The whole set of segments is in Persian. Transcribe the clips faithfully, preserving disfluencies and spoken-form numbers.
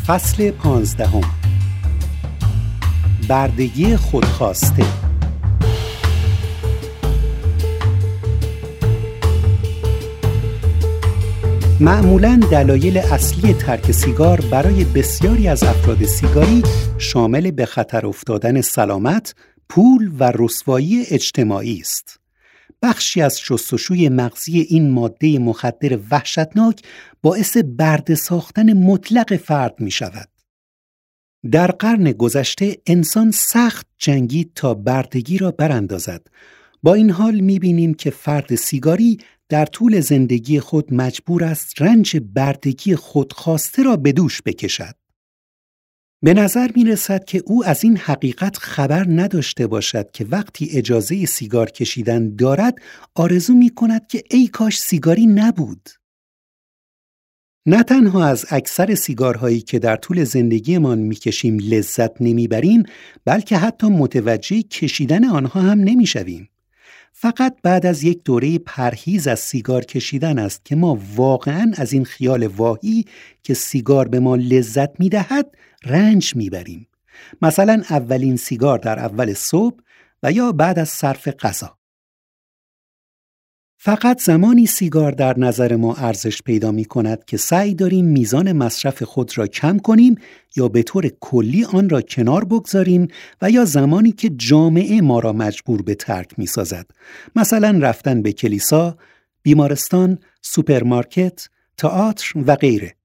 فصل پانزدهم. بردگی خودخواسته. معمولاً دلایل اصلی ترک سیگار برای بسیاری از افراد سیگاری شامل به خطر افتادن سلامت، پول و رسوایی اجتماعی است. بخشی از شستشوی مغزی این ماده مخدر وحشتناک باعث برده ساختن مطلق فرد می شود. در قرن گذشته انسان سخت جنگید تا بردگی را براندازد. با این حال می بینیم که فرد سیگاری در طول زندگی خود مجبور است رنج بردگی خودخواسته را به دوش بکشد. به نظر می رسد که او از این حقیقت خبر نداشته باشد که وقتی اجازه سیگار کشیدن دارد آرزو می کند که ای کاش سیگاری نبود. نه تنها از اکثر سیگارهایی که در طول زندگیمان می کشیم لذت نمی بریم، بلکه حتی متوجه کشیدن آنها هم نمی شویم. فقط بعد از یک دوره پرهیز از سیگار کشیدن است که ما واقعاً از این خیال واهی که سیگار به ما لذت می دهد رنج می بریم. مثلا اولین سیگار در اول صبح و یا بعد از صرف غذا. فقط زمانی سیگار در نظر ما ارزش پیدا می کند که سعی داریم میزان مصرف خود را کم کنیم یا به طور کلی آن را کنار بگذاریم و یا زمانی که جامعه ما را مجبور به ترک می سازد. مثلا رفتن به کلیسا، بیمارستان، سوپرمارکت، تئاتر و غیره.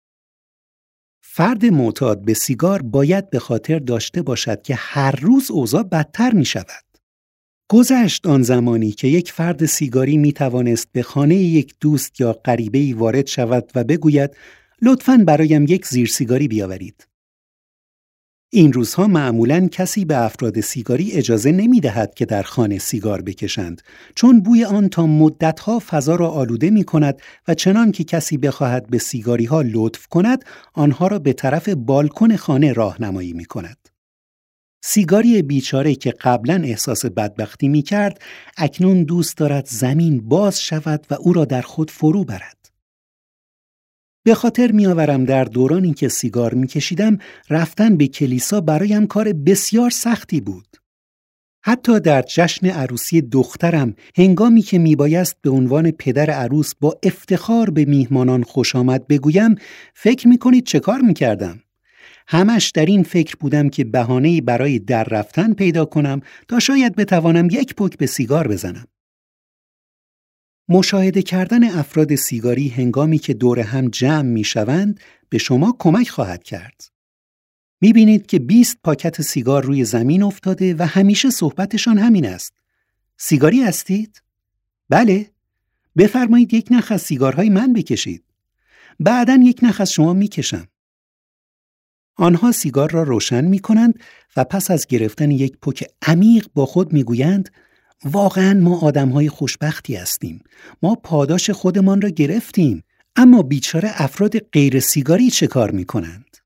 فرد معتاد به سیگار باید به خاطر داشته باشد که هر روز اوضاع بدتر می شود. گذشت آن زمانی که یک فرد سیگاری می توانست به خانه یک دوست یا غریبه‌ای وارد شود و بگوید لطفاً برایم یک زیر سیگاری بیاورید. این روزها معمولاً کسی به افراد سیگاری اجازه نمی دهد که در خانه سیگار بکشند، چون بوی آن تا مدتها فضا را آلوده می کند و چنان که کسی بخواهد به سیگاری ها لطف کند، آنها را به طرف بالکن خانه راهنمایی می کند. سیگاری بیچاره که قبلا احساس بدبختی می کرد، اکنون دوست دارد زمین باز شود و او را در خود فرو برد. به خاطر می آورم در دورانی که سیگار می کشیدم، رفتن به کلیسا برایم کار بسیار سختی بود. حتی در جشن عروسی دخترم، هنگامی که می بایست به عنوان پدر عروس با افتخار به میهمانان خوش آمد بگویم، فکر می کنید چه کار می کردم؟ همش در این فکر بودم که بهانه‌ای برای در رفتن پیدا کنم تا شاید بتوانم یک پک به سیگار بزنم. مشاهده کردن افراد سیگاری هنگامی که دور هم جمع می‌شوند به شما کمک خواهد کرد. می‌بینید که بیست پاکت سیگار روی زمین افتاده و همیشه صحبتشان همین است. سیگاری هستید؟ بله. بفرمایید یک نخ از سیگارهای من بکشید. بعداً یک نخ از شما می‌کشم. آنها سیگار را روشن می کنند و پس از گرفتن یک پک عمیق با خود می گویند واقعاً ما آدم‌های خوشبختی هستیم. ما پاداش خودمان را گرفتیم. اما بیچاره افراد غیر سیگاری چه کار می کنند؟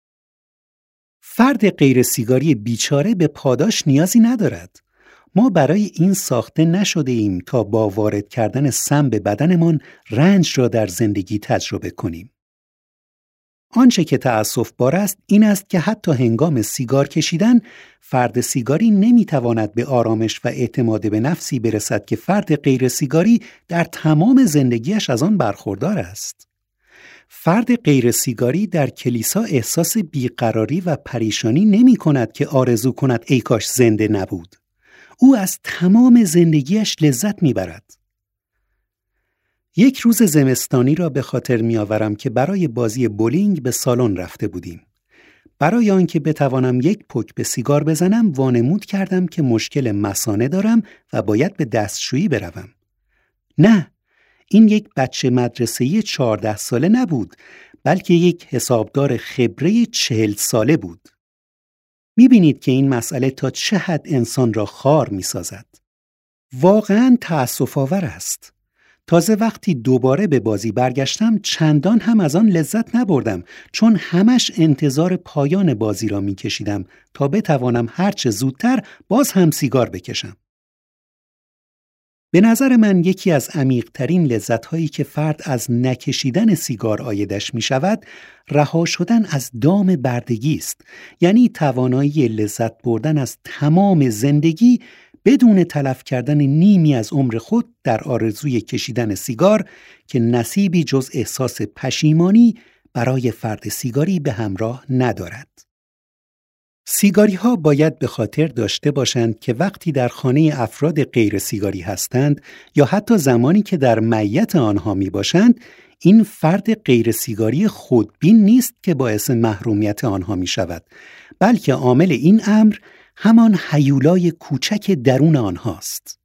فرد غیر سیگاری بیچاره به پاداش نیازی ندارد. ما برای این ساخته نشده ایم تا با وارد کردن سم به بدنمان رنج را در زندگی تجربه کنیم. آنچه که تأسف بار است این است که حتی هنگام سیگار کشیدن فرد سیگاری نمیتواند به آرامش و اعتماد به نفسی برسد که فرد غیر سیگاری در تمام زندگیش از آن برخوردار است. فرد غیر سیگاری در کلیسا احساس بیقراری و پریشانی نمی کند که آرزو کند ای کاش زنده نبود. او از تمام زندگیش لذت می برد. یک روز زمستانی را به خاطر می آورم که برای بازی بولینگ به سالن رفته بودیم. برای آنکه بتوانم یک پک به سیگار بزنم وانمود کردم که مشکل مثانه دارم و باید به دستشویی بروم. نه، این یک بچه مدرسه‌ای چهارده ساله نبود، بلکه یک حسابدار خبره چهل ساله بود. می بینید که این مسئله تا چه حد انسان را خار می سازد. واقعاً تأسف آور است. تازه وقتی دوباره به بازی برگشتم چندان هم از آن لذت نبردم، چون همش انتظار پایان بازی را می کشیدم تا بتوانم هرچه زودتر باز هم سیگار بکشم. به نظر من یکی از عمیق‌ترین لذت‌هایی که فرد از نکشیدن سیگار عایدش می‌شود، رها شدن از دام بردگی است. یعنی توانایی لذت بردن از تمام زندگی بدون تلف کردن نیمی از عمر خود در آرزوی کشیدن سیگار که نصیبی جز احساس پشیمانی برای فرد سیگاری به همراه ندارد. سیگاری ها باید به خاطر داشته باشند که وقتی در خانه افراد غیر سیگاری هستند یا حتی زمانی که در معیت آنها می باشند، این فرد غیر سیگاری خودبین نیست که باعث محرومیت آنها می شود، بلکه عامل این امر همان هیولای کوچک درون آنهاست.